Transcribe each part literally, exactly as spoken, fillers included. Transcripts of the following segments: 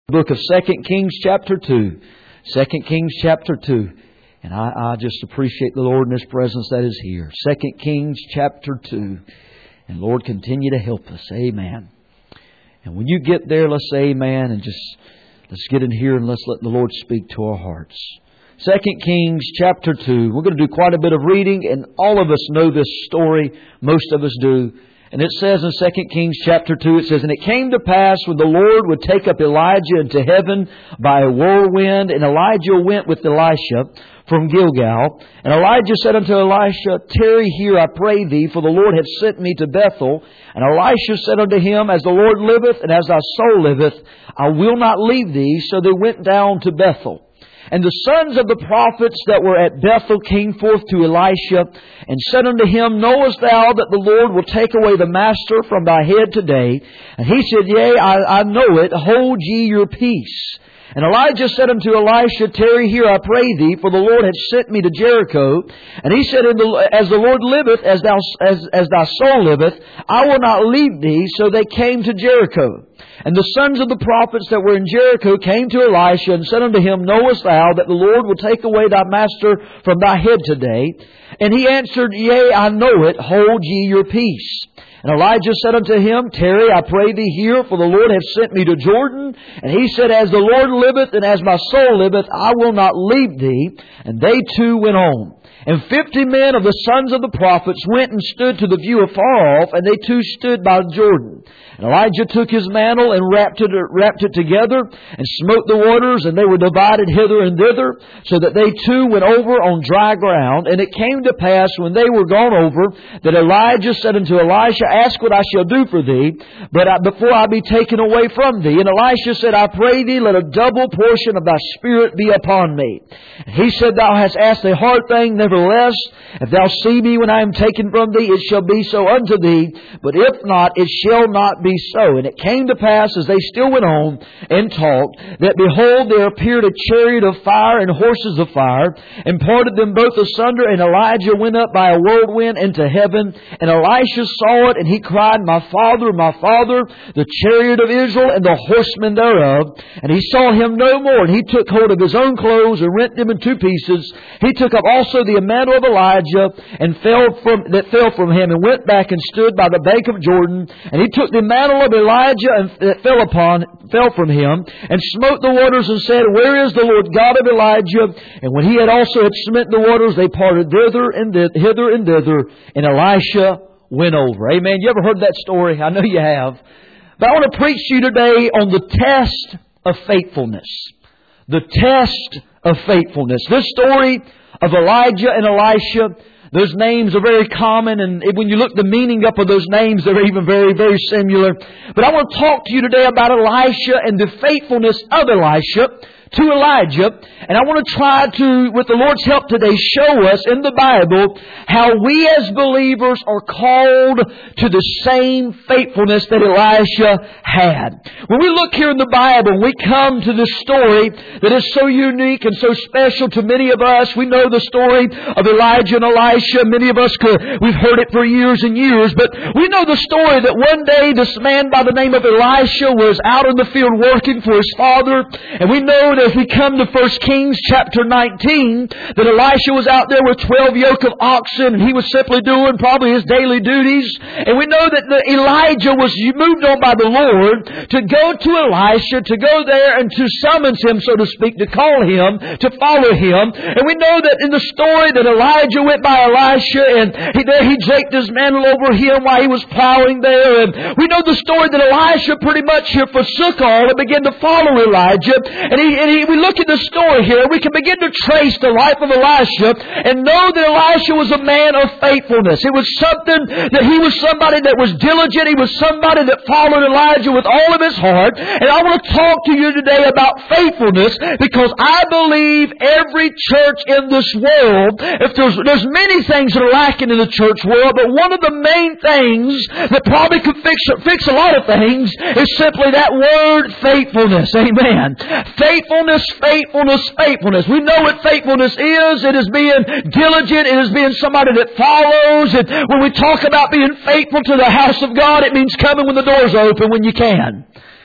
Book of Second Kings chapter two. Second Kings chapter two. And I, I just appreciate the Lord in His presence that is here. Second Kings chapter two. And Lord, continue to help us. Amen. And when you get there, let's say amen and just let's get in here and let's let the Lord speak to our hearts. Second Kings chapter two. We're going to do quite a bit of reading, and all of us know this story. Most of us do. And it says in Second Kings chapter two, it says, "And it came to pass when the Lord would take up Elijah into heaven by a whirlwind, and Elijah went with Elisha from Gilgal. And Elijah said unto Elisha, Tarry here, I pray thee, for the Lord hath sent me to Bethel. And Elisha said unto him, As the Lord liveth, and as thy soul liveth, I will not leave thee. So they went down to Bethel. And the sons of the prophets that were at Bethel came forth to Elisha, and said unto him, Knowest thou that the Lord will take away the master from thy head today? And he said, Yea, I, I know it. Hold ye your peace. And Elijah said unto Elisha, Tarry here, I pray thee, for the Lord hath sent me to Jericho. And he said, As the Lord liveth, as, thou, as, as thy soul liveth, I will not leave thee. So they came to Jericho. And the sons of the prophets that were in Jericho came to Elisha and said unto him, Knowest thou that the Lord will take away thy master from thy head today? And he answered, Yea, I know it. Hold ye your peace. And Elijah said unto him, Tarry, I pray thee here, for the Lord hath sent me to Jordan. And he said, As the Lord liveth, and as my soul liveth, I will not leave thee. And they two went on. And fifty men of the sons of the prophets went and stood to the view afar off, and they two stood by Jordan. And Elijah took his mantle and wrapped it, wrapped it together and smote the waters, and they were divided hither and thither, so that they two went over on dry ground. And it came to pass, when they were gone over, that Elijah said unto Elisha, Ask what I shall do for thee, but I, before I be taken away from thee. And Elisha said, I pray thee, let a double portion of thy spirit be upon me. And he said, Thou hast asked a hard thing, nevertheless, if thou see me when I am taken from thee, it shall be so unto thee. But if not, it shall not be so. And it came to pass, as they still went on and talked, that behold, there appeared a chariot of fire and horses of fire, and parted them both asunder. And Elijah went up by a whirlwind into heaven. And Elisha saw it, and he cried, My father, my father, the chariot of Israel and the horsemen thereof. And he saw him no more. And he took hold of his own clothes and rent them in two pieces. He took up also the mantle of Elijah and fell from that fell from him, and went back and stood by the bank of Jordan. And he took the mantle of Elijah and that fell upon fell from him, and smote the waters, and said, Where is the Lord God of Elijah? And when he had also had smitten the waters, they parted thither and th- hither and thither, and Elisha went over. Amen. You ever heard that story? I know you have. But I want to preach to you today on the test of faithfulness. The test of faithfulness. This story of Elijah and Elisha, those names are very common, and when you look the meaning up of those names, they're even very, very similar. But I want to talk to you today about Elisha and the faithfulness of Elisha to Elijah. And I want to try to, with the Lord's help today, show us in the Bible how we as believers are called to the same faithfulness that Elisha had. When we look here in the Bible, we come to this story that is so unique and so special to many of us. We know the story of Elijah and Elisha. Many of us could, we've heard it for years and years. But we know the story that one day this man by the name of Elisha was out in the field working for his father. And we know that if we come to First Kings chapter nineteen, that Elisha was out there with twelve yoke of oxen, and he was simply doing probably his daily duties. And we know that the Elijah was moved on by the Lord to go to Elisha, to go there and to summons him, so to speak, to call him, to follow him. And we know that in the story that Elijah went by Elisha, and he, there he draped his mantle over him while he was plowing there. And we know the story that Elisha pretty much here forsook all and began to follow Elijah. And he, and he, we look at the story here, we can begin to trace the life of Elisha and know that Elisha was a man of faithfulness. It was something that he was somebody that was diligent. He was somebody that followed Elijah with all of his heart. And I want to talk to you today about faithfulness, because I believe every church in this world, if there's, there's many things that are lacking in the church world, but one of the main things that probably could fix, fix a lot of things is simply that word, faithfulness. Amen. Faithfulness, faithfulness, faithfulness. We know what faithfulness is. It is being diligent. It is being somebody that follows. And when we talk about being faithful to the house of God, it means coming when the doors are open when you can.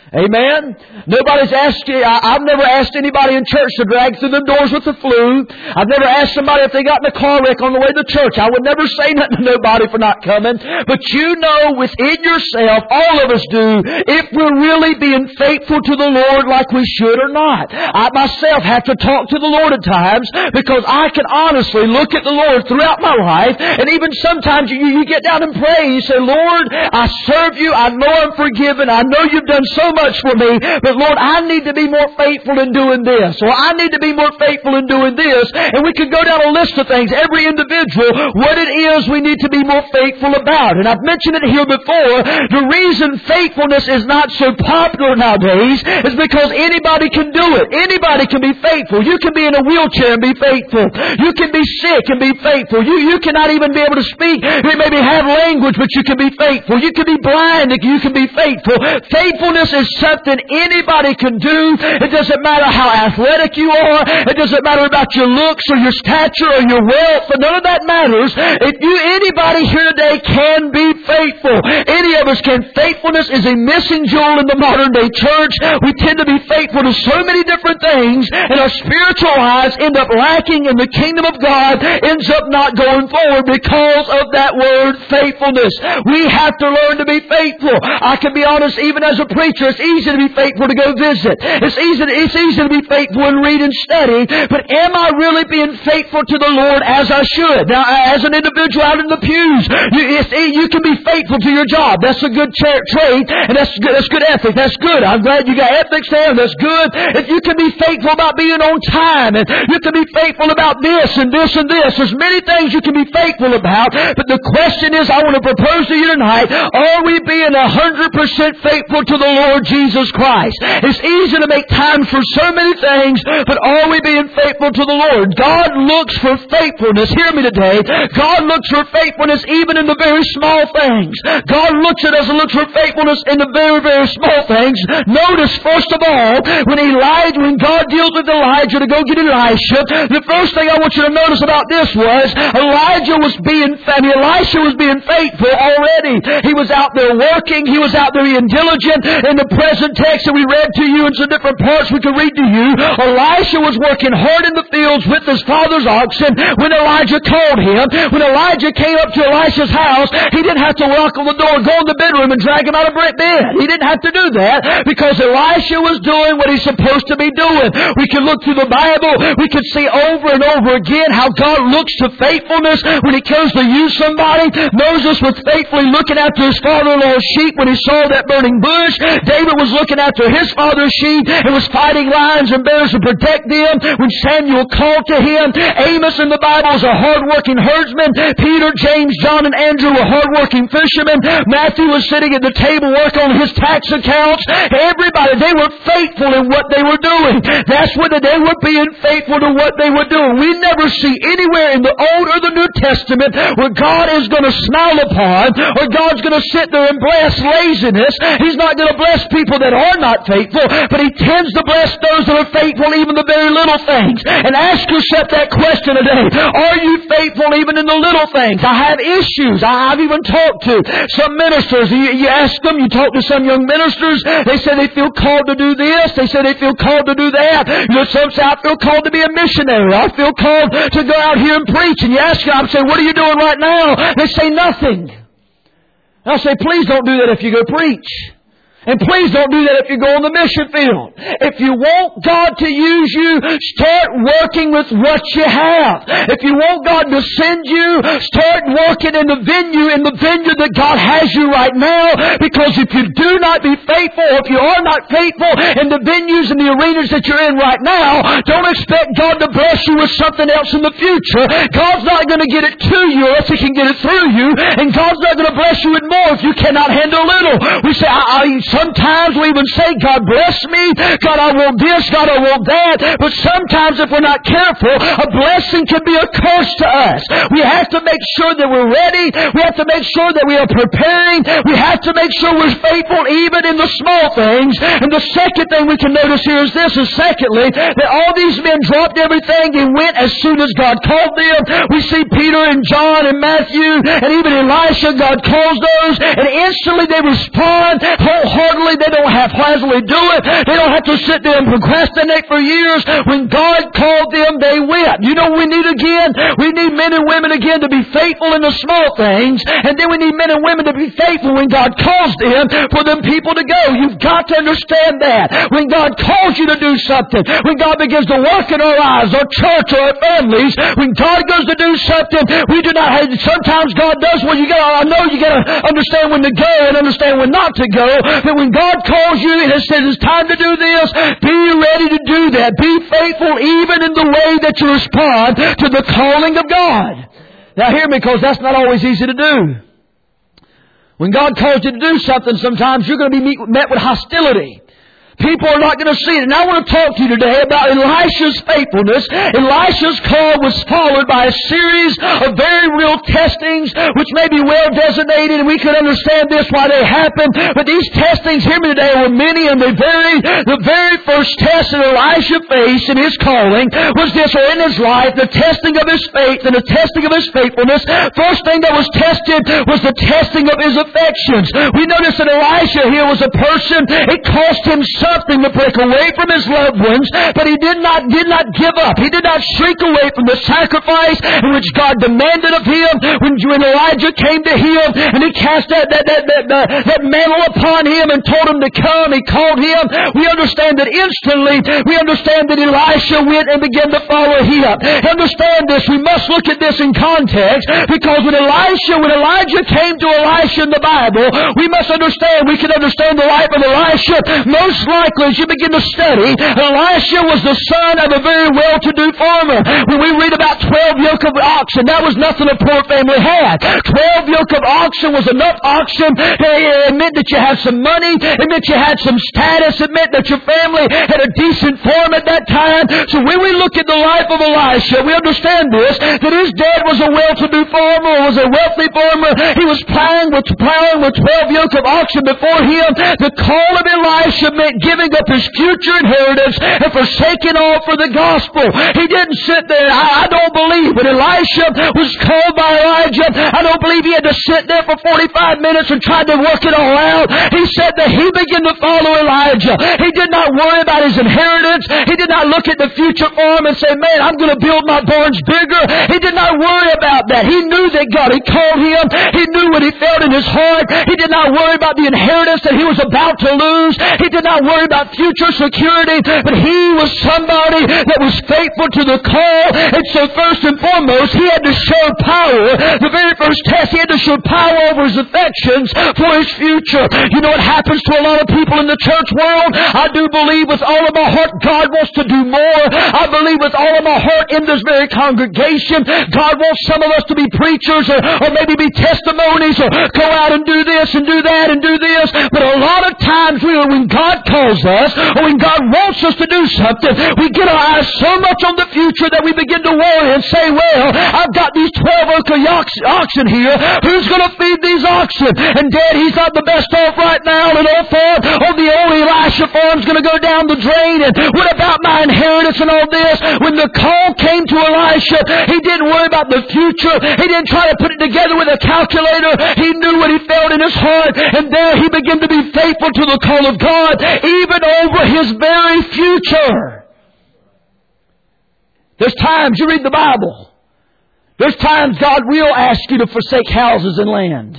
Amen? Nobody's asked you, I, I've never asked anybody in church to drag through the doors with the flu. I've never asked somebody if they got in a car wreck on the way to church. I would never say nothing to nobody for not coming. But you know within yourself, all of us do, if we're really being faithful to the Lord like we should or not. I myself have to talk to the Lord at times because I can honestly look at the Lord throughout my life, and even sometimes you, you get down and pray and you say, Lord, I serve you. I know I'm forgiven. I know you've done so much for me, but Lord, I need to be more faithful in doing this, or I need to be more faithful in doing this, and we could go down a list of things, every individual, what it is we need to be more faithful about. And I've mentioned it here before, the reason faithfulness is not so popular nowadays is because anybody can do it. Anybody can be faithful. You can be in a wheelchair and be faithful. You can be sick and be faithful. You, you cannot even be able to speak, maybe have language, but you can be faithful. You can be blind and you can be faithful. Faithfulness is something anybody can do. It doesn't matter how athletic you are. It doesn't matter about your looks or your stature or your wealth. But none of that matters. If you, anybody here today can be faithful. Any of us can. Faithfulness is a missing jewel in the modern day church. We tend to be faithful to so many different things, and our spiritual lives end up lacking, and the kingdom of God ends up not going forward because of that word faithfulness. We have to learn to be faithful. I can be honest, even as a preacher, it's easy to be faithful to go visit. It's easy to, it's easy to be faithful and read and study. But am I really being faithful to the Lord as I should? Now, as an individual out in the pews, you, it's, you can be faithful to your job. That's a good tra- trait, and that's good, that's good ethic. That's good. I'm glad you got ethics there. That's good. If you can be faithful about being on time, and you can be faithful about this and this and this. There's many things you can be faithful about. But the question is, I want to propose to you tonight, are we being one hundred percent faithful to the Lord Jesus Christ? It's easy to make time for so many things, but are we being faithful to the Lord? God looks for faithfulness. Hear me today. God looks for faithfulness even in the very small things. God looks at us and looks for faithfulness in the very, very small things. Notice, first of all, when Elijah, when God deals with Elijah to go get Elisha, the first thing I want you to notice about this was Elijah was being, I mean, Elisha was being faithful already. He was out there working. He was out there being diligent. In the present text that we read to you in some different parts we could read to you, Elisha was working hard in the fields with his father's oxen when Elijah called him. When Elijah came up to Elisha's house, he didn't have to knock on the door, go in the bedroom and drag him out of bed. He didn't have to do that because Elisha was doing what he's supposed to be doing. We can look through the Bible. We can see over and over again how God looks to faithfulness when He comes to use somebody. Moses was faithfully looking after his father-in-law's sheep when he saw that burning bush. David was looking after his father's sheep and was fighting lions and bears to protect them when Samuel called to him. Amos in the Bible was a hard-working herdsman. Peter, James, John, and Andrew were hard-working fishermen. Matthew was sitting at the table working on his tax accounts. Everybody, they were faithful in what they were doing. That's whether they were being faithful to what they were doing. We never see anywhere in the Old or the New Testament where God is going to smile upon or God's going to sit there and bless laziness. He's not going to bless people that are not faithful, but He tends to bless those that are faithful, even the very little things. And ask yourself that question today. Are you faithful even in the little things? I have issues. I've even talked to some ministers. You, you ask them, you talk to some young ministers, they say they feel called to do this. They say they feel called to do that. You know, some say, I feel called to be a missionary. I feel called to go out here and preach. And you ask them, I say, what are you doing right now? They say nothing. I say, please don't do that if you go preach. And please don't do that if you go on the mission field. If you want God to use you, start working with what you have. If you want God to send you, start working in the venue, in the vineyard that God has you right now. Because if you do not be faithful, or if you are not faithful in the venues and the arenas that you're in right now, don't expect God to bless you with something else in the future. God's not going to get it to you unless He can get it through you. And God's not going to bless you with more if you cannot handle little. We say, I, I Sometimes we even say, God bless me. God, I want this. God, I want that. But sometimes if we're not careful, a blessing can be a curse to us. We have to make sure that we're ready. We have to make sure that we are preparing. We have to make sure we're faithful even in the small things. And the second thing we can notice here is this, is secondly, that all these men dropped everything and went as soon as God called them. We see Peter and John and Matthew and even Elisha, God calls those, and instantly they respond wholeheartedly half-heartedly. They don't haphazardly do it. They don't have to sit there and procrastinate for years. When God called them, they went. You know what we need again? We need men and women again to be faithful in the small things. And then we need men and women to be faithful when God calls them for them people to go. You've got to understand that. When God calls you to do something, when God begins to work in our lives, our church, or our families, when God goes to do something, we do not have, sometimes God does, well, you gotta, I know you gotta understand when to go and understand when not to go, but when God calls you and says it's time to do this, be ready to do that. Be faithful even in the way that you respond to the calling of God. Now hear me, because that's not always easy to do. When God calls you to do something, sometimes you're going to be met with hostility. People are not going to see it. And I want to talk to you today about Elisha's faithfulness. Elisha's call was followed by a series of very real testings, which may be well designated, and we could understand this why they happened. But these testings, hear me today, were many, and the very, the very first test that Elisha faced in his calling was this, or in his life, the testing of his faith and the testing of his faithfulness. First thing that was tested was the testing of his affections. We notice that Elisha here was a person, it cost him something to break away from his loved ones, but he did not did not give up. He did not shrink away from the sacrifice in which God demanded of him. When, when Elijah came to him and he cast that that, that, that, that that mantle upon him and told him to come, he called him. We understand that instantly. We understand that Elisha went and began to follow him. Understand this. We must look at this in context, because when Elisha, when Elijah came to Elisha in the Bible, we must understand. We can understand the life of Elisha most likely, as you begin to study, Elisha was the son of a very well-to-do farmer. When we read about twelve yoke of oxen, that was nothing a poor family had. Twelve yoke of oxen was enough oxen. It meant that you had some money. It meant you had some status. It meant that your family had a decent farm at that time. So when we look at the life of Elisha, we understand this, that his dad was a well-to-do farmer, was a wealthy farmer. He was plowing with, plowing with twelve yoke of oxen before him. The call of Elisha meant giving up his future inheritance and forsaking all for the gospel. He didn't sit there. I, I don't believe when Elisha was called by Elijah, I don't believe he had to sit there for forty-five minutes and try to work it all out. He said that he began to follow Elijah. He did not worry about his inheritance. He did not look at the future for him and say, man, I'm going to build my barns bigger. He did not worry about that. He knew that God had called him. He knew what he felt in his heart. He did not worry about the inheritance that he was about to lose. He did not worry about future security, but he was somebody that was faithful to the call. And so first and foremost, he had to show power. The very first test, he had to show power over his affections for his future. You know what happens to a lot of people in the church world? I do believe with all of my heart God wants to do more. I believe with all of my heart in this very congregation, God wants some of us to be preachers, or, or maybe be testimonies, or go out and do this and do that and do this. But a lot of times we, when God calls us, or when God wants us to do something, we get our eyes so much on the future that we begin to worry and say, well, I've got these twelve yoke oxen here. Who's going to feed these oxen? And Dad, he's not the best off right now. And old farm, oh, the old Elisha farm's going to go down the drain. And what about my inheritance and all this? When the call came to Elisha, he didn't worry about the future. He didn't try to put it together with a calculator. He knew what he felt in his heart. And there he began to be faithful to the call of God, even over his very future. There's times you read the Bible. There's times God will ask you to forsake houses and land.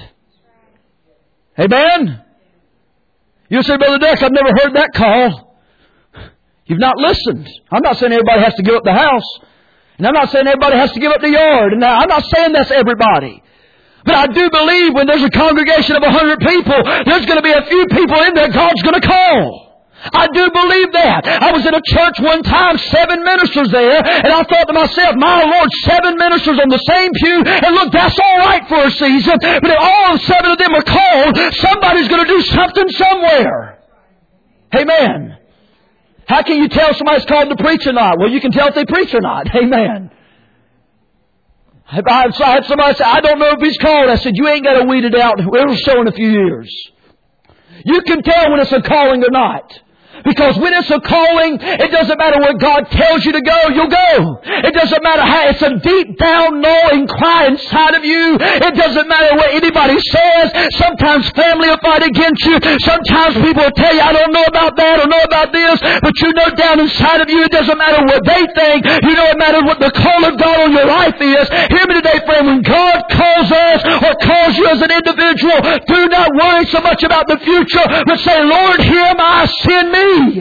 Amen? You say, Brother Duck, I've never heard that call. You've not listened. I'm not saying everybody has to give up the house. And I'm not saying everybody has to give up the yard. And now, I'm not saying that's everybody. But I do believe when there's a congregation of a hundred people, there's going to be a few people in there God's going to call. I do believe that. I was in a church one time, seven ministers there, and I thought to myself, my Lord, seven ministers on the same pew, and look, that's all right for a season, but if all seven of them are called, somebody's going to do something somewhere. Amen. How can you tell somebody's called to preach or not? Well, you can tell if they preach or not. Amen. I had somebody say, I don't know if he's called. I said, you ain't got to weed it out. It'll show in a few years. You can tell when it's a calling or not. Because when it's a calling, it doesn't matter what God tells you to go, you'll go. It doesn't matter how, it's a deep down gnawing cry inside of you. It doesn't matter what anybody says. Sometimes family will fight against you. Sometimes people will tell you, I don't know about that or know about this. But you know down inside of you, it doesn't matter what they think. You know it matters what the call of God on your life is. Hear me today, friend. When God calls us or calls you as an individual, do not worry so much about the future, but say, Lord, here am I, send me.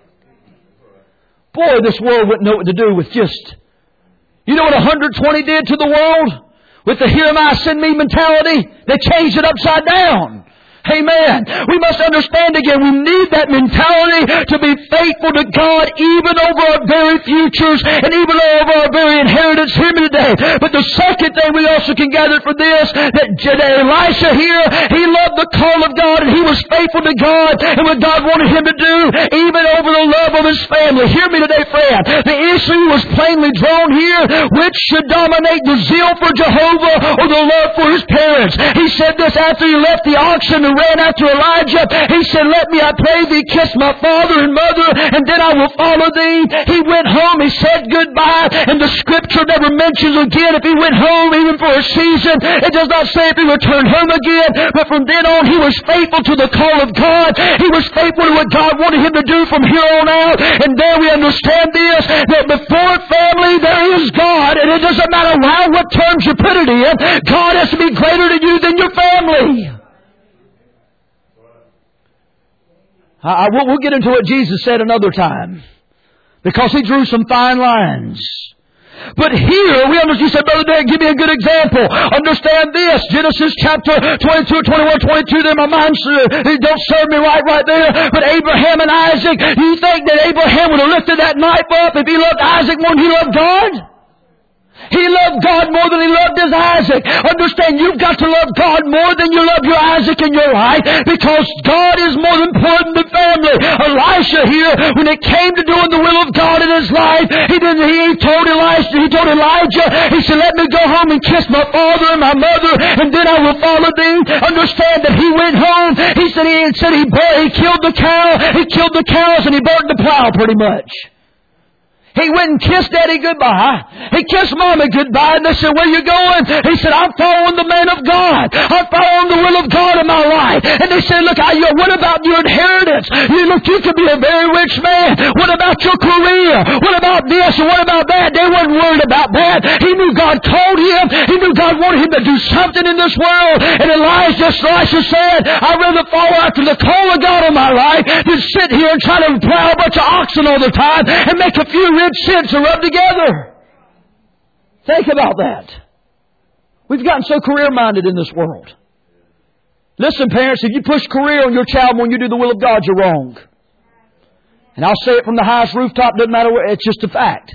Boy, this world wouldn't know what to do with just... You know what one hundred twenty did to the world? With the here am I, send me mentality? They changed it upside down. Amen. We must understand again, we need that mentality to be faithful to God even over our very futures and even over our very inheritance. Hear me today. But the second thing we also can gather from this, that Elisha here, he loved the call of God and he was faithful to God and what God wanted him to do, even over the love of his family. Hear me today, friend. The issue was plainly drawn here. Which should dominate, the zeal for Jehovah or the love for his parents? He said this after he left the oxen and ran after Elijah. He said, let me, I pray thee, kiss my father and mother, and then I will follow thee. He went home. He said goodbye. And the scripture never mentions again if he went home even for a season. It does not say if he returned home again. But from then on, he was faithful to the call of God. He was faithful to what God wanted him to do from here on out. And there we understand this, that before family, there is God. And it doesn't matter how, what terms you put it in. God has to be greater to you than your family. I, we'll, we'll get into what Jesus said another time, because He drew some fine lines. But here, we understand, you said, Brother Derek, give me a good example. Understand this. Genesis chapter twenty-two, twenty-one, twenty-two, there my mind don't serve me right right there. But Abraham and Isaac, do you think that Abraham would have lifted that knife up if he loved Isaac more than he loved God? He loved God more than he loved his Isaac. Understand, you've got to love God more than you love your Isaac in your life, because God is more important than family. Elisha here, when it came to doing the will of God in his life, he didn't. He told Elisha, he told Elijah, he said, let me go home and kiss my father and my mother, and then I will follow thee. Understand that he went home. He said he said he, he killed the cow, he killed the cows, and he burned the plow pretty much. He went and kissed Daddy goodbye. He kissed Mommy goodbye. And they said, where are you going? He said, I'm following the man of God. I'm following the will of God in my life. And they said, look, I, what about your inheritance? You look, you could be a very rich man. What about your career? What about this and what about that? They weren't worried about that. He knew God called him. He knew God wanted him to do something in this world. And Elijah, Elisha said, I'd rather follow after the call of God in my life than sit here and try to plow a bunch of oxen all the time and make a few rich sins to rub together. Think about that. We've gotten so career-minded in this world. Listen, parents, if you push career on your child when you do the will of God, you're wrong. And I'll say it from the highest rooftop, doesn't matter where, it's just a fact.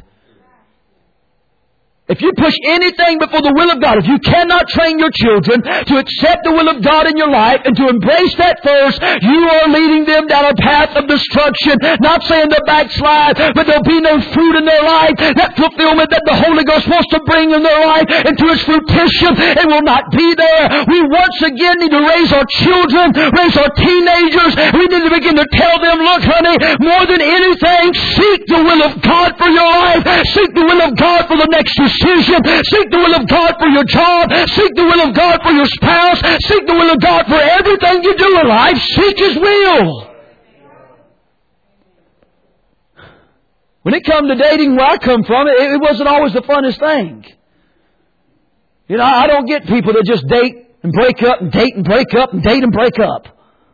If you push anything before the will of God, if you cannot train your children to accept the will of God in your life and to embrace that first, you are leading them down a path of destruction. Not saying they'll backslide, but there'll be no fruit in their life. That fulfillment that the Holy Ghost wants to bring in their life into its fruition, it will not be there. We once again need to raise our children, raise our teenagers. We need to begin to tell them, look, honey, more than anything, seek the will of God for your life. Seek the will of God for the next decision. Seek the will of God for your job. Seek the will of God for your spouse. Seek the will of God for everything you do in life. Seek His will. When it comes to dating where I come from, it, it wasn't always the funnest thing. You know, I don't get people that just date and break up and date and break up and date and break up.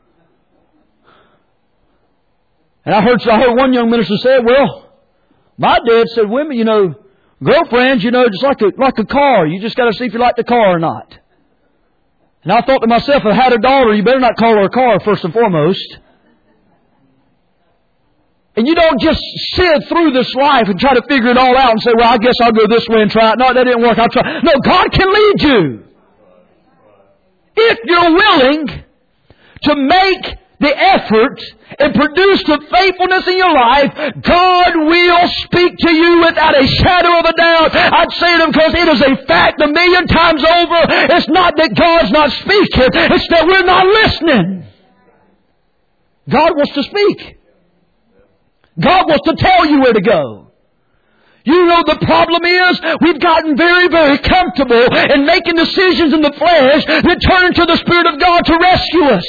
And I heard, I heard one young minister say, well, my dad said women, you know, girlfriends, you know, just like a, like a car. You just got to see if you like the car or not. And I thought to myself, if I had a daughter, you better not call her a car first and foremost. And you don't just sit through this life and try to figure it all out and say, well, I guess I'll go this way and try it. No, that didn't work. I'll try. No, God can lead you. If you're willing to make the effort and produce the faithfulness in your life, God will speak to you without a shadow of a doubt. I'd say to them because it is a fact a million times over. It's not that God's not speaking. It's that we're not listening. God wants to speak. God wants to tell you where to go. You know the problem is we've gotten very, very comfortable in making decisions in the flesh that turn to the Spirit of God to rescue us.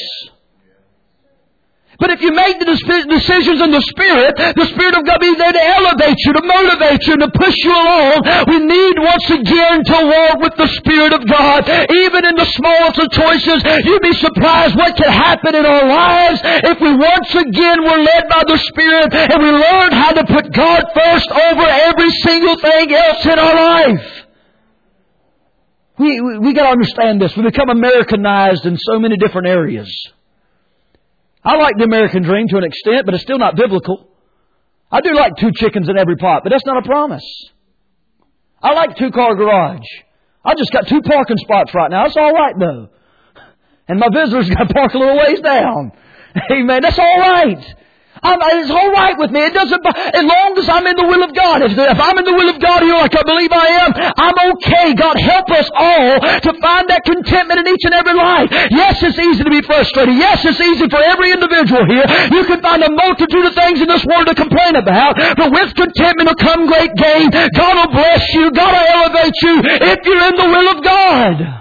But if you make the decisions in the Spirit, the Spirit of God will be there to elevate you, to motivate you, to push you along. We need once again to walk with the Spirit of God. Even in the smallest of choices, you'd be surprised what can happen in our lives if we once again were led by the Spirit and we learn how to put God first over every single thing else in our life. We, we, we got to understand this. We become Americanized in so many different areas. I like the American dream to an extent, but it's still not biblical. I do like two chickens in every pot, but that's not a promise. I like two-car garage. I just got two parking spots right now. That's all right, though. And my visitors got to park a little ways down. Amen. That's all right. I'm, it's all right with me. It doesn't. As long as I'm in the will of God. If, if I'm in the will of God here, like I believe I am, I'm okay. God, help us all to find that contentment in each and every life. Yes, it's easy to be frustrated. Yes, it's easy for every individual here. You can find a multitude of things in this world to complain about, but with contentment will come great gain. God will bless you. God will elevate you if you're in the will of God.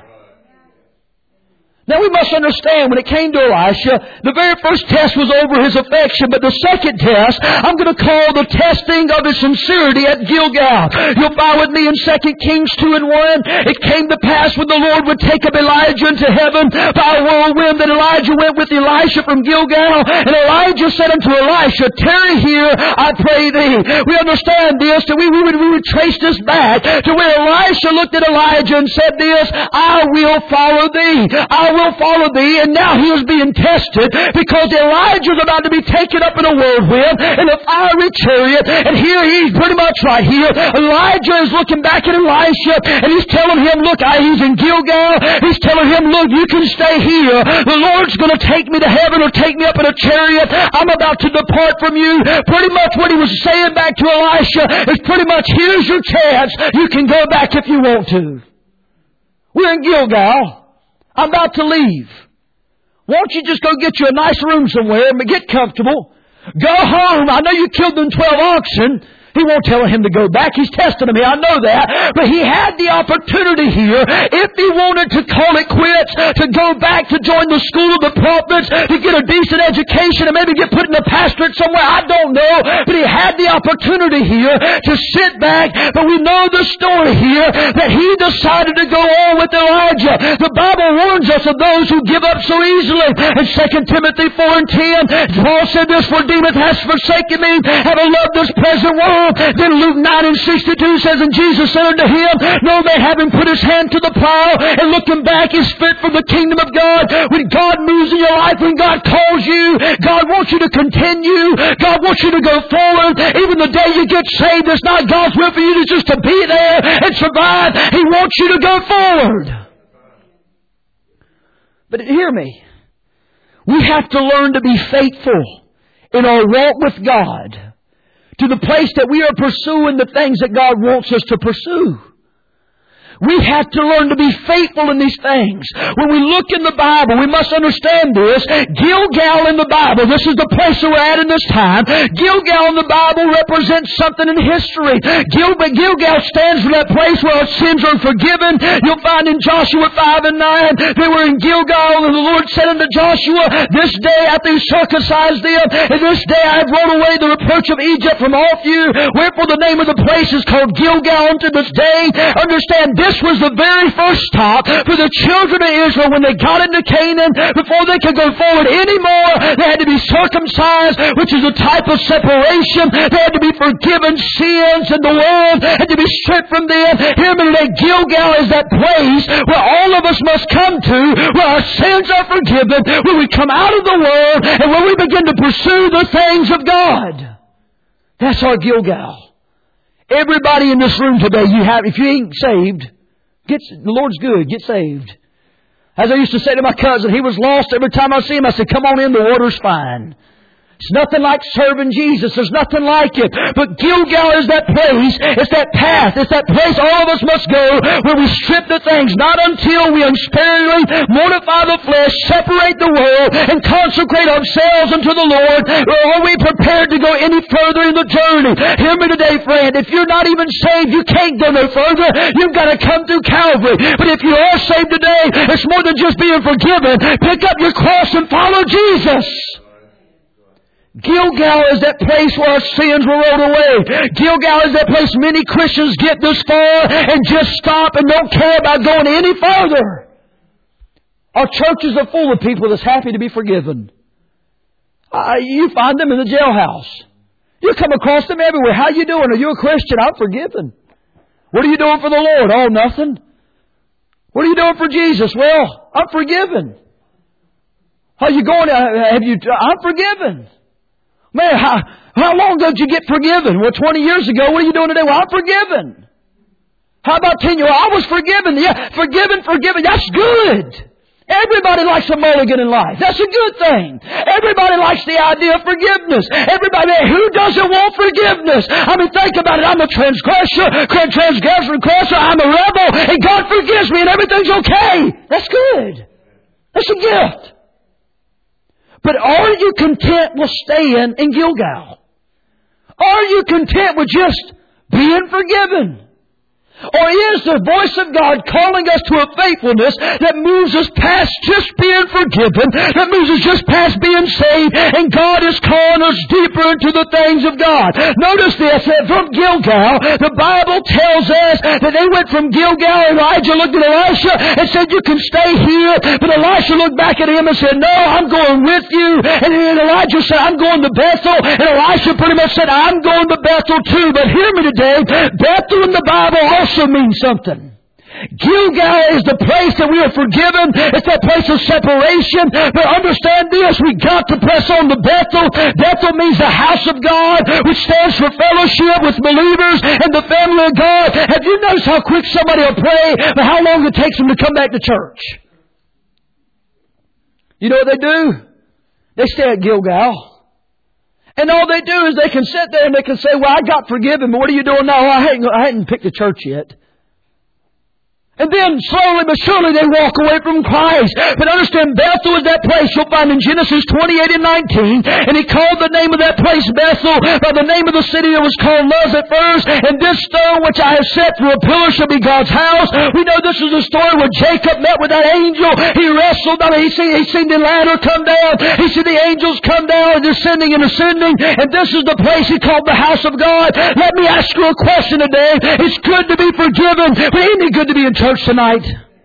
Now we must understand when it came to Elisha, the very first test was over his affection, but the second test, I'm going to call the testing of his sincerity at Gilgal. You'll find with me in Second Kings two and one, it came to pass when the Lord would take up Elijah into heaven by a whirlwind that Elijah went with Elisha from Gilgal, and Elijah said unto Elisha, tarry here, I pray thee. We understand this, that we, we, would, we would trace this back to where Elisha looked at Elijah and said this, I will follow thee. I will will follow thee. And now he was being tested because Elijah was about to be taken up in a whirlwind in a fiery chariot. And here he's pretty much right here. Elijah is looking back at Elisha and he's telling him, look, I, he's in Gilgal. He's telling him, look, you can stay here. The Lord's going to take me to heaven or take me up in a chariot. I'm about to depart from you. Pretty much what he was saying back to Elisha is pretty much, here's your chance. You can go back if you want to. We're in Gilgal. I'm about to leave. Why don't you just go get you a nice room somewhere and get comfortable? Go home. I know you killed them twelve oxen. He won't tell him to go back. He's testing me. I know that. But he had the opportunity here, if he wanted to call it quits, to go back to join the school of the prophets, to get a decent education and maybe get put in a pastorate somewhere. I don't know. But he had the opportunity here to sit back. But we know the story here that he decided to go on with Elijah. The Bible warns us of those who give up so easily. In Second Timothy four and ten, Paul said this, for demons has forsaken me, having loved this present world. Then Luke nine and sixty-two says, and Jesus said unto him, no, they having put his hand to the plow and looking back is fit for the kingdom of God. When God moves in your life, when God calls you, God wants you to continue. God wants you to go forward. Even the day you get saved, it's not God's will for you to just to be there and survive. He wants you to go forward. But hear me. We have to learn to be faithful in our walk with God, to the place that we are pursuing the things that God wants us to pursue. We have to learn to be faithful in these things. When we look in the Bible, we must understand this. Gilgal in the Bible, this is the place that we're at in this time. Gilgal in the Bible represents something in history. Gil- Gilgal stands for that place where our sins are forgiven. You'll find in Joshua five and nine, they were in Gilgal, and the Lord said unto Joshua, this day after you circumcised them, and this day I have rolled away the reproach of Egypt from off you. Wherefore the name of the place is called Gilgal unto this day. Understand, this This was the very first stop for the children of Israel when they got into Canaan. Before they could go forward anymore, they had to be circumcised, which is a type of separation. They had to be forgiven sins, and the world had to be stripped from them. Hear me today, Gilgal is that place where all of us must come to, where our sins are forgiven, where we come out of the world, and where we begin to pursue the things of God. That's our Gilgal. Everybody in this room today, you have, if you ain't saved, Get, the Lord's good. Get saved. As I used to say to my cousin, he was lost every time I see him. I said, come on in, the water's fine. It's nothing like serving Jesus. There's nothing like it. But Gilgal is that place. It's that path. It's that place all of us must go where we strip the things, not until we unsparingly mortify the flesh, separate the world, and consecrate ourselves unto the Lord. Or are we prepared to go any further in the journey? Hear me today, friend. If you're not even saved, you can't go no further. You've got to come through Calvary. But if you are saved today, it's more than just being forgiven. Pick up your cross and follow Jesus. Gilgal is that place where our sins were rolled away. Gilgal is that place many Christians get this far and just stop and don't care about going any further. Our churches are full of people that's happy to be forgiven. Uh, you find them in the jailhouse. You come across them everywhere. How you doing? Are you a Christian? I'm forgiven. What are you doing for the Lord? Oh, nothing. What are you doing for Jesus? Well, I'm forgiven. How you going? Have you? I'm forgiven. Man, how, how long ago did you get forgiven? Well, twenty years ago. What are you doing today? Well, I'm forgiven. How about ten years? Well, I was forgiven. Yeah, forgiven, forgiven. That's good. Everybody likes a mulligan in life. That's a good thing. Everybody likes the idea of forgiveness. Everybody, who doesn't want forgiveness? I mean, think about it. I'm a transgressor, transgressor, transgressor. I'm a rebel, and God forgives me, and everything's okay. That's good. That's a gift. But are you content with staying in Gilgal? Are you content with just being forgiven? Or is the voice of God calling us to a faithfulness that moves us past just being forgiven, that moves us just past being saved, and God is calling us deeper into the things of God? Notice this, that from Gilgal, the Bible tells us that they went from Gilgal. Elijah looked at Elisha and said, you can stay here. But Elisha looked back at him and said, no, I'm going with you. And then Elijah said, I'm going to Bethel. And Elisha pretty much said, I'm going to Bethel too. But hear me today, Bethel in the Bible also also means something. Gilgal is the place that we are forgiven. It's that place of separation. But understand this, we got to press on to Bethel. Bethel means the house of God, which stands for fellowship with believers and the family of God. Have you noticed how quick somebody will pray, but how long it takes them to come back to church? You know what they do? They stay at Gilgal. And all they do is they can sit there and they can say, well, I got forgiven, but what are you doing now? I hadn't, I hadn't picked a church yet. And then slowly but surely they walk away from Christ. But understand, Bethel is that place you'll find in Genesis twenty-eight and nineteen. And he called the name of that place Bethel by the name of the city that was called Luz at first. And this stone which I have set for a pillar shall be God's house. We know this is the story where Jacob met with that angel. He wrestled. I mean, he seen, he seen the ladder come down. He seen the angels come down, descending and ascending. And this is the place he called the house of God. Let me ask you a question today. It's good to be forgiven, but ain't it good to be in church tonight?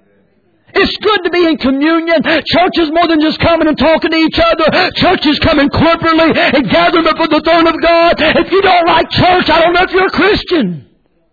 It's good to be in communion. Church is more than just coming and talking to each other. Church is coming corporately and gathering before the throne of God. If you don't like church, I don't know if you're a Christian.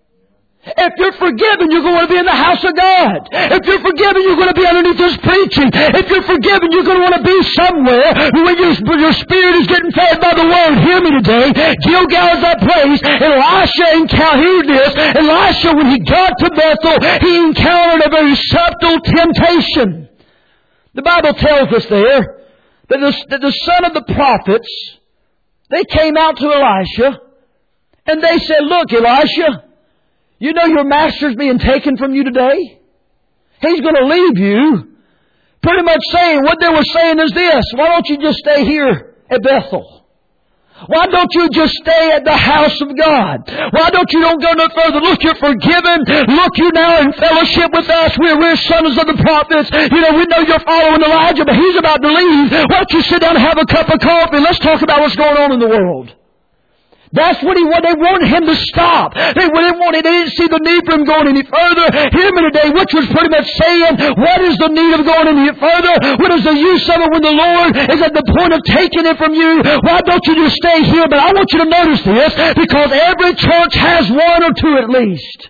If you're forgiven, you're going to be in the house of God. If you're forgiven, you're going to be underneath His preaching. If you're forgiven, you're going to want to be somewhere where your, your spirit is getting fed by the Word. Hear me today. Gilgal is that place. And Elisha encountered this. Elisha, when he got to Bethel, he encountered a very subtle temptation. The Bible tells us there that the, that the son of the prophets, they came out to Elisha and they said, look, Elisha, you know your master's being taken from you today? He's going to leave you. Pretty much saying, what they were saying is this, why don't you just stay here at Bethel? Why don't you just stay at the house of God? Why don't you don't go no further? Look, you're forgiven. Look, you now in fellowship with us. We're, we're sons of the prophets. You know, we know you're following Elijah, but he's about to leave. Why don't you sit down and have a cup of coffee? Let's talk about what's going on in the world. That's what he what they wanted him to stop. They didn't want it. They didn't see the need for him going any further. Hear me today, which was pretty much saying, what is the need of going any further? What is the use of it when the Lord is at the point of taking it from you? Why don't you just stay here? But I want you to notice this, because every church has one or two at least.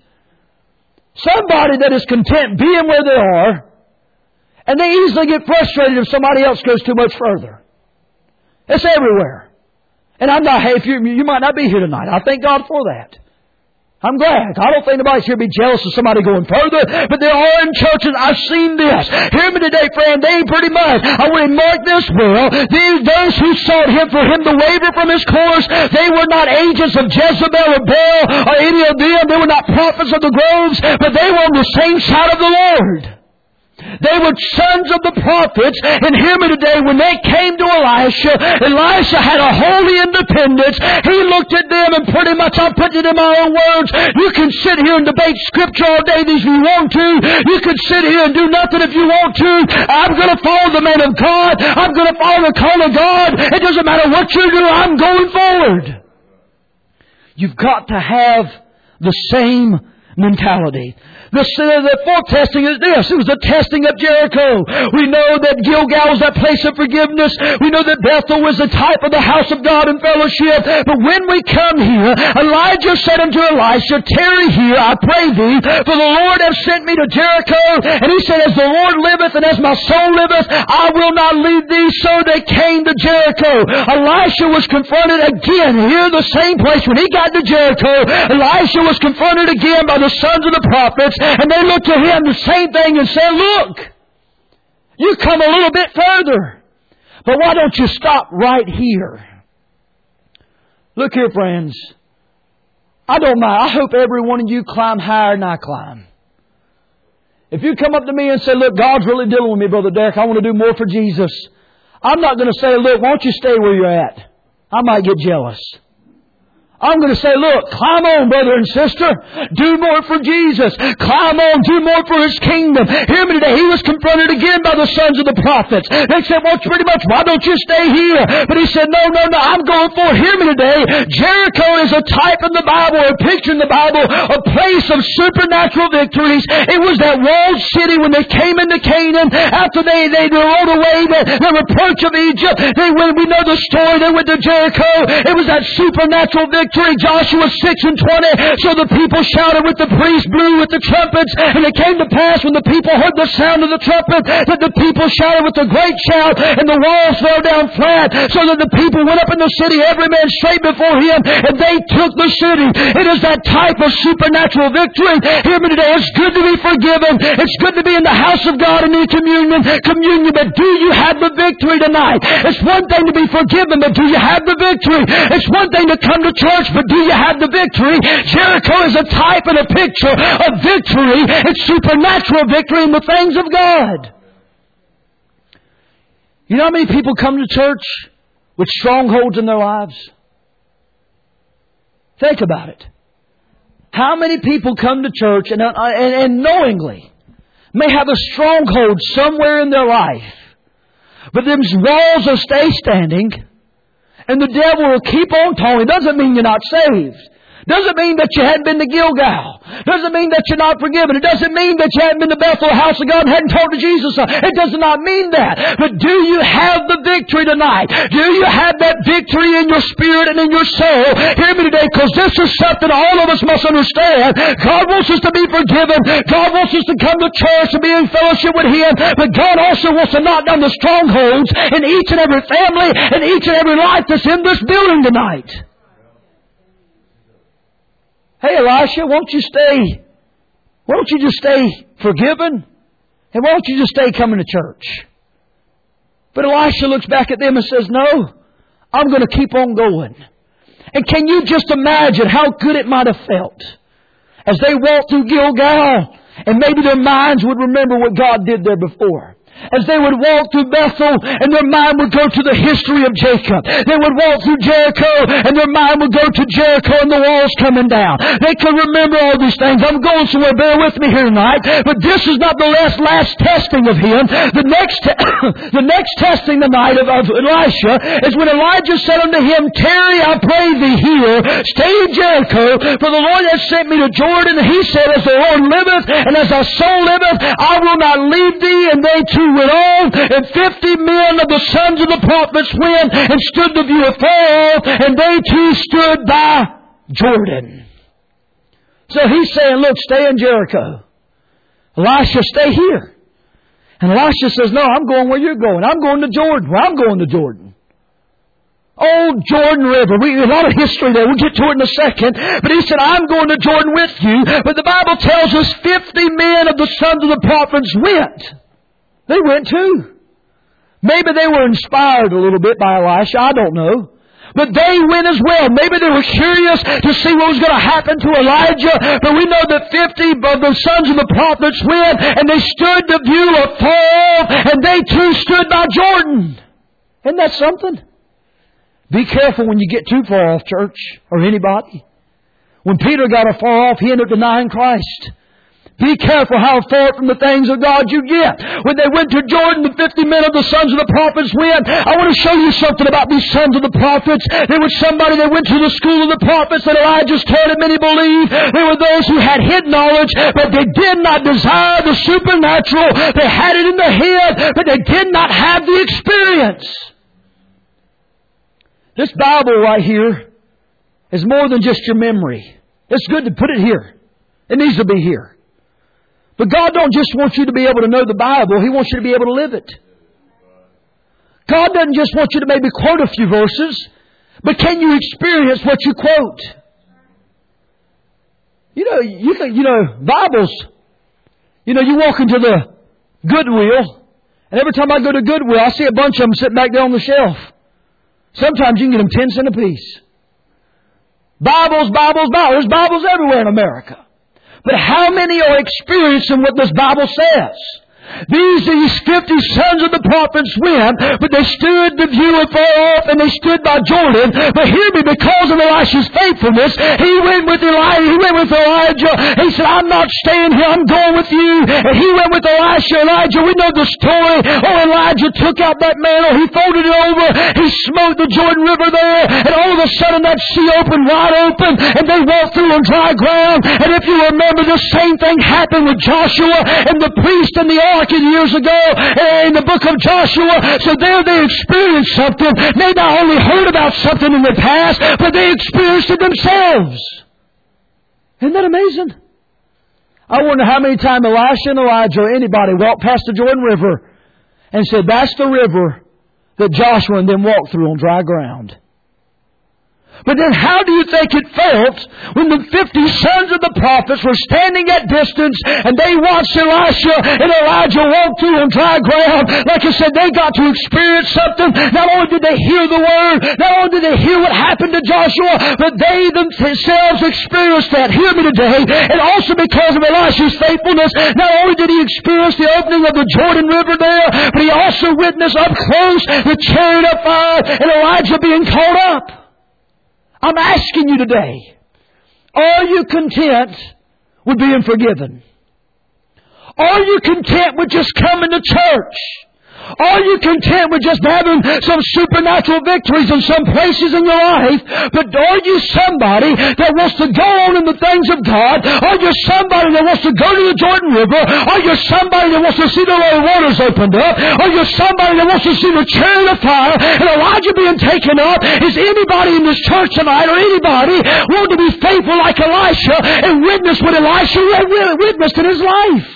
Somebody that is content being where they are, and they easily get frustrated if somebody else goes too much further. It's everywhere. And I'm not, hey, if you, you might not be here tonight. I thank God for that. I'm glad. I don't think anybody should be jealous of somebody going further, but there are in churches, I've seen this. Hear me today, friend, they pretty much, I want to mark this well, these, those who sought Him for Him to waver from His course, they were not agents of Jezebel or Baal or any of them. They were not prophets of the groves, but they were on the same side of the Lord. They were sons of the prophets, and hear me today, when they came to Elisha, Elisha had a holy independence. He looked at them and pretty much, I'll put it in my own words, you can sit here and debate Scripture all day if you want to. You can sit here and do nothing if you want to. I'm going to follow the man of God. I'm going to follow the call of God. It doesn't matter what you do, I'm going forward. You've got to have the same mentality. The, the fourth testing is this. It was the testing of Jericho. We know that Gilgal was that place of forgiveness. We know that Bethel was the type of the house of God and fellowship. But when we come here, Elijah said unto Elisha, tarry here, I pray thee, for the Lord hath sent me to Jericho. And he said, as the Lord liveth and as my soul liveth, I will not leave thee. So they came to Jericho. Elisha was confronted again here, the same place. When he got to Jericho, Elisha was confronted again by the sons of the prophets. And they looked at him the same thing and said, look, you come a little bit further, but why don't you stop right here? Look here, friends. I don't mind. I hope every one of you climb higher than I climb. If you come up to me and say, look, God's really dealing with me, Brother Derek. I want to do more for Jesus. I'm not going to say, look, why don't you stay where you're at? I might get jealous. I'm going to say, look, climb on, brother and sister. Do more for Jesus. Climb on. Do more for His kingdom. Hear me today. He was confronted again by the sons of the prophets. They said, well, pretty much, why don't you stay here? But he said, no, no, no, I'm going for it. Hear me today. Jericho is a type in the Bible, a picture in the Bible, a place of supernatural victories. It was that walled city when they came into Canaan, after they, they rode away the, the reproach of Egypt. They, when we know the story, they went to Jericho. It was that supernatural victory. Joshua six and twenty. So the people shouted with the priests, blew with the trumpets. And it came to pass when the people heard the sound of the trumpet that the people shouted with a great shout, and the walls fell down flat. So that the people went up in the city, every man straight before him, and they took the city. It is that type of supernatural victory. Hear me today. It's good to be forgiven. It's good to be in the house of God and in communion. Communion. But do you have the victory tonight? It's one thing to be forgiven, but do you have the victory? It's one thing to come to church, but do you have the victory? Jericho is a type and a picture of victory. It's supernatural victory in the things of God. You know how many people come to church with strongholds in their lives? Think about it. How many people come to church and, uh, and, and knowingly may have a stronghold somewhere in their life, but them walls will stay standing, and the devil will keep on talking. It doesn't mean you're not saved. Doesn't mean that you hadn't been to Gilgal. Doesn't mean that you're not forgiven. It doesn't mean that you hadn't been to Bethel, house of God, and hadn't talked to Jesus. It does not mean that. But do you have the victory tonight? Do you have that victory in your spirit and in your soul? Hear me today, because this is something all of us must understand. God wants us to be forgiven. God wants us to come to church and be in fellowship with Him. But God also wants to knock down the strongholds in each and every family and each and every life that's in this building tonight. Hey, Elisha, won't you stay? Why don't you just stay forgiven? And why don't you just stay coming to church? But Elisha looks back at them and says, no, I'm going to keep on going. And can you just imagine how good it might have felt as they walked through Gilgal, and maybe their minds would remember what God did there before. As they would walk through Bethel, and their mind would go to the history of Jacob. They would walk through Jericho, and their mind would go to Jericho and the walls coming down. They could remember all these things. I'm going somewhere. Bear with me here tonight. But this is not the last, last testing of him. The next, the next testing tonight of, of Elisha is when Elijah said unto him, tarry, I pray thee here, stay in Jericho, for the Lord has sent me to Jordan. And he said, as the Lord liveth, and as thy soul liveth, I will not leave thee. And they too went on, and fifty men of the sons of the prophets went and stood the view afar, and they too stood by Jordan. So he's saying, look, stay in Jericho. Elisha, stay here. And Elisha says, no, I'm going where you're going. I'm going to Jordan. Well, I'm going to Jordan. Old Jordan River. We, a lot of history there. We'll get to it in a second. But he said, I'm going to Jordan with you. But the Bible tells us fifty men of the sons of the prophets went. They went too. Maybe they were inspired a little bit by Elisha. I don't know. But they went as well. Maybe they were curious to see what was going to happen to Elijah. But we know that fifty of the sons of the prophets went, and they stood to view afar off, and they too stood by Jordan. Isn't that something? Be careful when you get too far off, church, or anybody. When Peter got afar off, he ended up denying Christ. Be careful how far from the things of God you get. When they went to Jordan, the fifty men of the sons of the prophets went. I want to show you something about these sons of the prophets. They were somebody that went to the school of the prophets that Elijah's taught, and many believe. They were those who had hidden knowledge, but they did not desire the supernatural. They had it in their head, but they did not have the experience. This Bible right here is more than just your memory. It's good to put it here. It needs to be here. But God don't just want you to be able to know the Bible. He wants you to be able to live it. God doesn't just want you to maybe quote a few verses, but can you experience what you quote? You know, you can, you know, Bibles, you know, you walk into the Goodwill, and every time I go to Goodwill, I see a bunch of them sitting back there on the shelf. Sometimes you can get them ten cents a piece. Bibles, Bibles, Bibles. There's Bibles everywhere in America. But how many are experiencing what this Bible says? These, these fifty sons of the prophets went, but they stood to view afar off, and they stood by Jordan. But hear me, because of Elisha's faithfulness, he went with Elijah. He went with Elijah. He said, I'm not staying here. I'm going with you. And he went with Elisha. Elijah, we know the story. Oh, Elijah took out that mantle. He folded it over. He smote the Jordan River there. And all of a sudden that sea opened wide open, and they walked through on dry ground. And if you remember, the same thing happened with Joshua and the priest and the ark years ago in the book of Joshua. So there they experienced something. They not only heard about something in the past, but they experienced it themselves. Isn't that amazing? I wonder how many times Elisha and Elijah or anybody walked past the Jordan River and said, that's the river that Joshua and them walked through on dry ground. But then how do you think it felt when the fifty sons of the prophets were standing at distance and they watched Elisha and Elijah walk through on dry ground? Like I said, they got to experience something. Not only did they hear the Word, not only did they hear what happened to Joshua, but they themselves experienced that. Hear me today. And also because of Elisha's faithfulness, not only did he experience the opening of the Jordan River there, but he also witnessed up close the chariot of fire and Elijah being caught up. I'm asking you today, are you content with being forgiven? Are you content with just coming to church? Are you content with just having some supernatural victories in some places in your life? But are you somebody that wants to go on in the things of God? Are you somebody that wants to go to the Jordan River? Are you somebody that wants to see the lower waters opened up? Are you somebody that wants to see the chariot of fire and Elijah being taken up? Is anybody in this church tonight or anybody want to be faithful like Elisha and witness what Elisha witnessed in his life?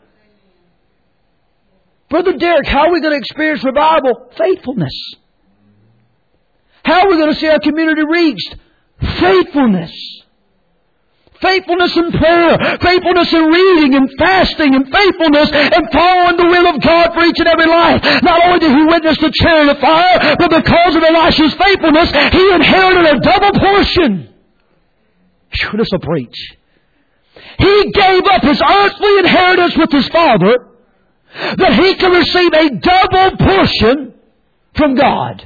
Brother Derek, how are we going to experience revival? Faithfulness. How are we going to see our community reached? Faithfulness. Faithfulness in prayer. Faithfulness in reading and fasting and faithfulness and following the will of God for each and every life. Not only did he witness the chariot of fire, but because of Elisha's faithfulness, he inherited a double portion. Whew, this will preach. He gave up his earthly inheritance with his father, that he can receive a double portion from God.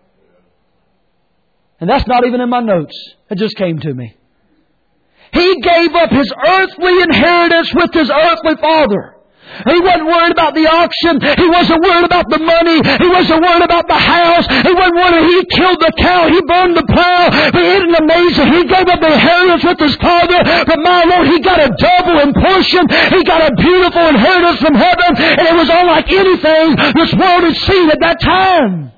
And that's not even in my notes. It just came to me. He gave up his earthly inheritance with his earthly father. He wasn't worried about the auction. He wasn't worried about the money. He wasn't worried about the house. He wasn't worried. He killed the cow. He burned the plow. But isn't it amazing? He gave up the inheritance with his father. But my Lord, he got a double in portion. He got a beautiful inheritance from heaven. And it was unlike anything this world had seen at that time.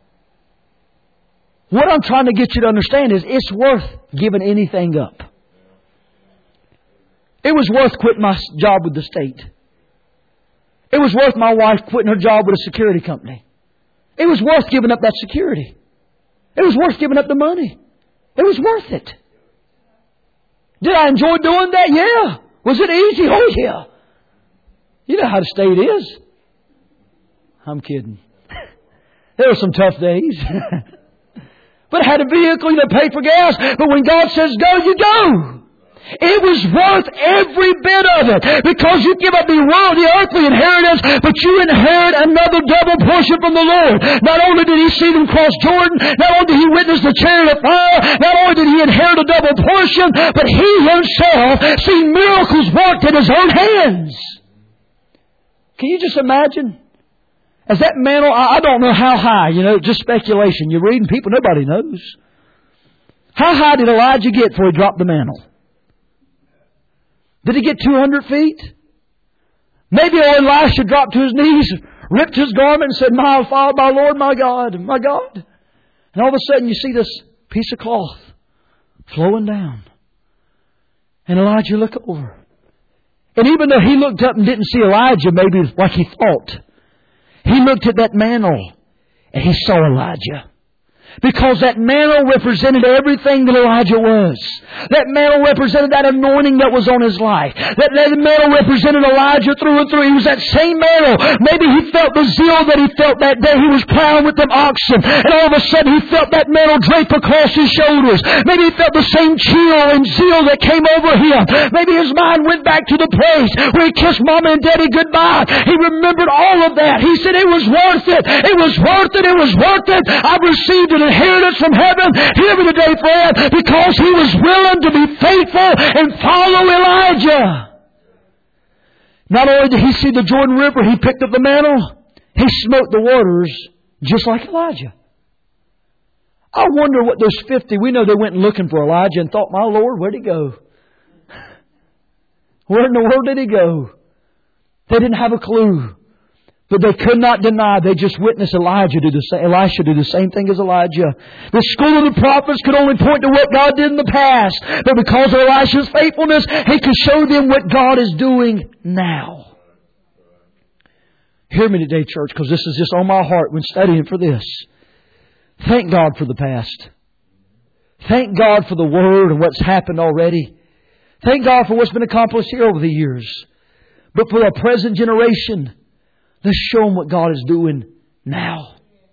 What I'm trying to get you to understand is it's worth giving anything up. It was worth quitting my job with the state. It was worth my wife quitting her job with a security company. It was worth giving up that security. It was worth giving up the money. It was worth it. Did I enjoy doing that? Yeah. Was it easy? Oh, yeah. You know how the state is. I'm kidding. There were some tough days. But I had a vehicle, you know, paid for gas. But when God says go, you go. It was worth every bit of it. Because you give up the world, the earthly inheritance, but you inherit another double portion from the Lord. Not only did He see them cross Jordan, not only did He witness the chariot of fire, not only did He inherit a double portion, but He Himself seen miracles worked in His own hands. Can you just imagine? As that mantle, I don't know how high, you know, just speculation. You're reading people, nobody knows. How high did Elijah get before he dropped the mantle? Did he get two hundred feet? Maybe old Elisha dropped to his knees, ripped his garment and said, my Father, my Lord, my God, my God. And all of a sudden you see this piece of cloth flowing down. And Elijah looked over. And even though he looked up and didn't see Elijah maybe like he thought, he looked at that mantle and he saw Elijah. Because that mantle represented everything that Elijah was. That mantle represented that anointing that was on his life. That, that mantle represented Elijah through and through. He was that same mantle. Maybe he felt the zeal that he felt that day. He was plowing with them oxen. And all of a sudden he felt that mantle drape across his shoulders. Maybe he felt the same chill and zeal that came over him. Maybe his mind went back to the place where he kissed Mama and Daddy goodbye. He remembered all of that. He said, it was worth it. It was worth it. It was worth it. I've received an inheritance from heaven. Hear me today, friend, because he was willing to be faithful and follow Elijah. Not only did he see the Jordan River, he picked up the mantle. He smote the waters just like Elijah. I wonder what those fifty, we know they went looking for Elijah and thought, my Lord, where'd he go? Where in the world did he go? They didn't have a clue. But they could not deny. They just witnessed Elijah do the same, Elisha do the same thing as Elijah. The school of the prophets could only point to what God did in the past. But because of Elisha's faithfulness, he could show them what God is doing now. Hear me today, church, because this is just on my heart when studying for this. Thank God for the past. Thank God for the Word and what's happened already. Thank God for what's been accomplished here over the years. But for our present generation, let's show them what God is doing now.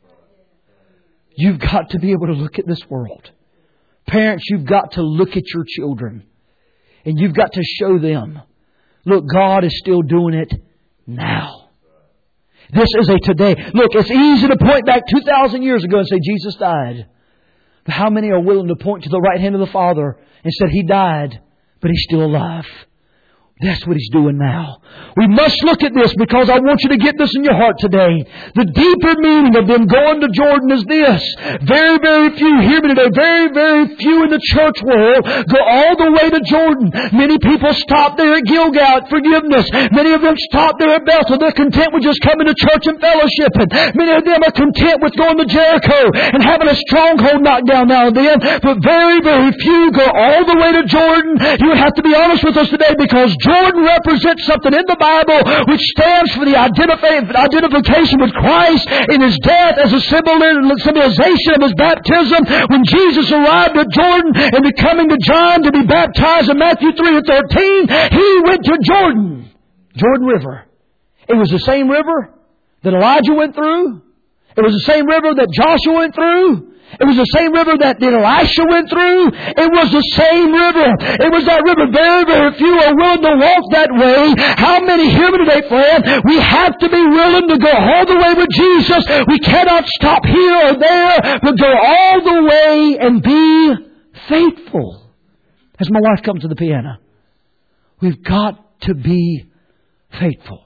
You've got to be able to look at this world. Parents, you've got to look at your children. And you've got to show them, look, God is still doing it now. This is a today. Look, it's easy to point back two thousand years ago and say Jesus died. But how many are willing to point to the right hand of the Father and said He died, but He's still alive? That's what He's doing now. We must look at this because I want you to get this in your heart today. The deeper meaning of them going to Jordan is this. Very, very few, hear me today, very, very few in the church world go all the way to Jordan. Many people stop there at Gilgal, forgiveness. Many of them stop there at Bethel. They're content with just coming to church and fellowshipping. Many of them are content with going to Jericho and having a stronghold knocked down now and then. But very, very few go all the way to Jordan. You would have to be honest with us today because Jordan represents something in the Bible which stands for the identif- identification with Christ in His death as a symbol and symbolization of His baptism. When Jesus arrived at Jordan and becoming to John to be baptized in Matthew three and thirteen, He went to Jordan. Jordan River. It was the same river that Elijah went through. It was the same river that Joshua went through. It was the same river that Elisha went through. It was the same river. It was that river. Very, very few are willing to walk that way. How many hear me today, friend? We have to be willing to go all the way with Jesus. We cannot stop here or there, but go all the way and be faithful. As my wife comes to the piano, we've got to be faithful.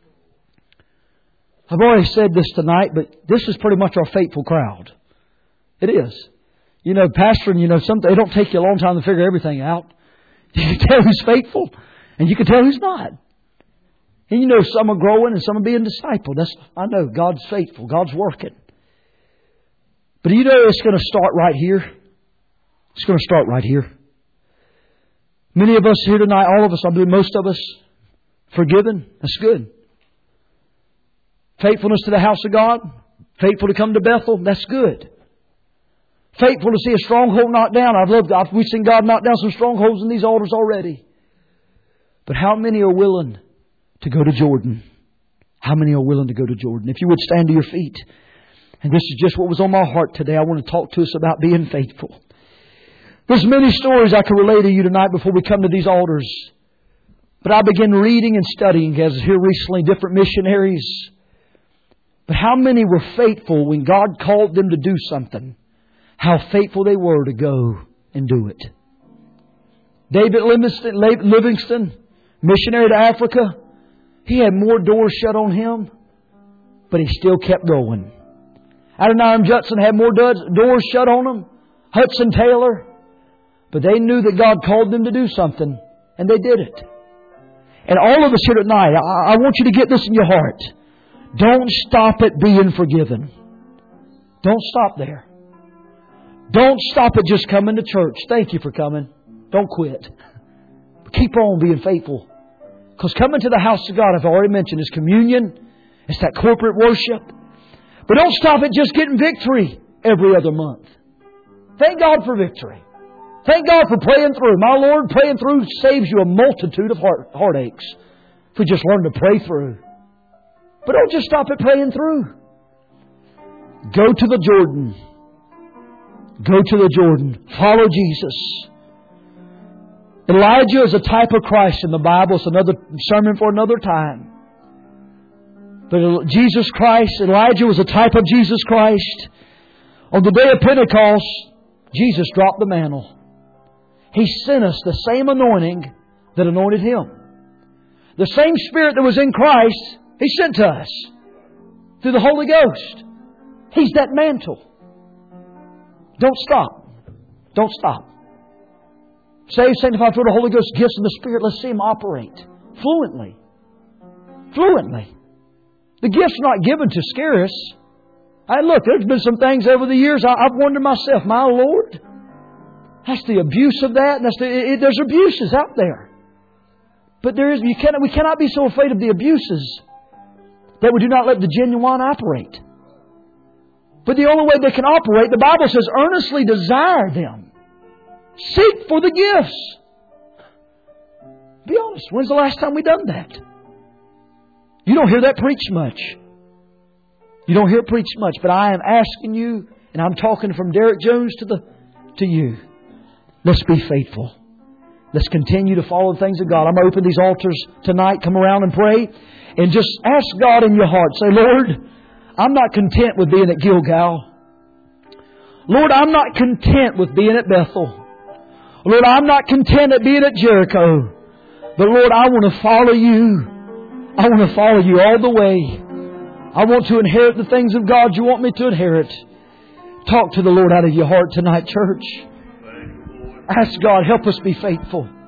I've already said this tonight, but this is pretty much our faithful crowd. It is. You know, pastoring, you know, some, it don't take you a long time to figure everything out. You can tell who's faithful and you can tell who's not. And you know, some are growing and some are being discipled. That's, I know God's faithful. God's working. But you know, it's going to start right here. It's going to start right here. Many of us here tonight, all of us, I believe most of us, forgiven. That's good. Faithfulness to the house of God. Faithful to come to Bethel. That's good. Faithful to see a stronghold knocked down. I've loved, I've, we've seen God knock down some strongholds in these altars already. But how many are willing to go to Jordan? How many are willing to go to Jordan? If you would stand to your feet. And this is just what was on my heart today. I want to talk to us about being faithful. There's many stories I could relay to you tonight before we come to these altars. But I began reading and studying, as here recently, different missionaries. But how many were faithful when God called them to do something? How faithful they were to go and do it. David Livingstone, Livingstone, missionary to Africa, he had more doors shut on him, but he still kept going. Adoniram Judson had more doors shut on him. Hudson Taylor. But they knew that God called them to do something, and they did it. And all of us here tonight, I, I want you to get this in your heart. Don't stop at being forgiven. Don't stop there. Don't stop at just coming to church. Thank you for coming. Don't quit. But keep on being faithful. Because coming to the house of God, I've already mentioned, is communion. It's that corporate worship. But don't stop at just getting victory every other month. Thank God for victory. Thank God for praying through. My Lord, praying through saves you a multitude of heart, heartaches. If we just learn to pray through. But don't just stop at praying through. Go to the Jordan. Go to the Jordan. Follow Jesus. Elijah is a type of Christ in the Bible. It's another sermon for another time. But Jesus Christ, Elijah was a type of Jesus Christ. On the day of Pentecost, Jesus dropped the mantle. He sent us the same anointing that anointed Him. The same Spirit that was in Christ, He sent to us through the Holy Ghost. He's that mantle. Don't stop. Don't stop. Saved, sanctified, filled with the Holy Ghost, gifts of the Spirit. Let's see Him operate fluently. Fluently. The gift's not given to scare us. I look, there's been some things over the years I, I've wondered myself, my Lord, that's the abuse of that. That's the, it, there's abuses out there. But there is, you cannot, we cannot be so afraid of the abuses that we do not let the genuine operate. But the only way they can operate, the Bible says, earnestly desire them. Seek for the gifts. Be honest, when's the last time we done that? You don't hear that preached much. You don't hear it preached much. But I am asking you, and I'm talking from Derek Jones to the to you. Let's be faithful. Let's continue to follow the things of God. I'm going to open these altars tonight. Come around and pray. And just ask God in your heart. Say, Lord, I'm not content with being at Gilgal. Lord, I'm not content with being at Bethel. Lord, I'm not content at being at Jericho. But Lord, I want to follow you. I want to follow you all the way. I want to inherit the things of God you want me to inherit. Talk to the Lord out of your heart tonight, church. Ask God, help us be faithful.